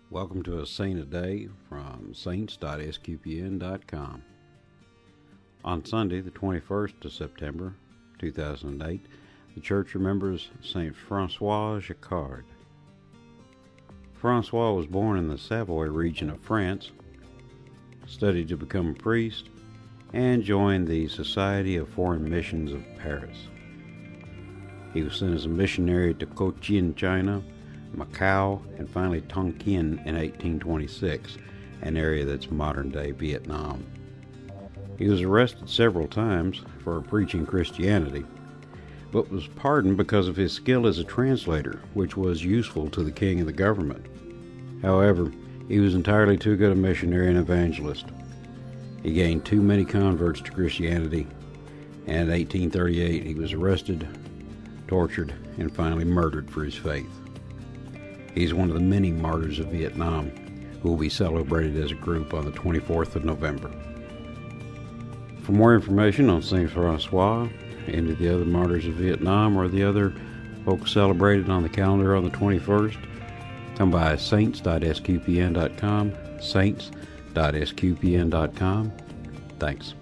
Welcome to a Saint a Day from saints.sqpn.com. On Sunday, the 21st of September, 2008, the church remembers Saint Francois Jacquard. Francois was born in the Savoy region of France, studied to become a priest, and joined the Society of Foreign Missions of Paris. He was sent as a missionary to Cochin, China, Macau, and finally Tonkin in 1826, an area that's modern-day Vietnam. He was arrested several times for preaching Christianity, but was pardoned because of his skill as a translator, which was useful to the king and the government. However, he was entirely too good a missionary and evangelist. He gained too many converts to Christianity, and in 1838 he was arrested, tortured, and finally murdered for his faith. He's one of the many martyrs of Vietnam who will be celebrated as a group on the 24th of November. For more information on Saint Francois, any of the other martyrs of Vietnam, or the other folks celebrated on the calendar on the 21st, come by saints.sqpn.com, saints.sqpn.com. Thanks.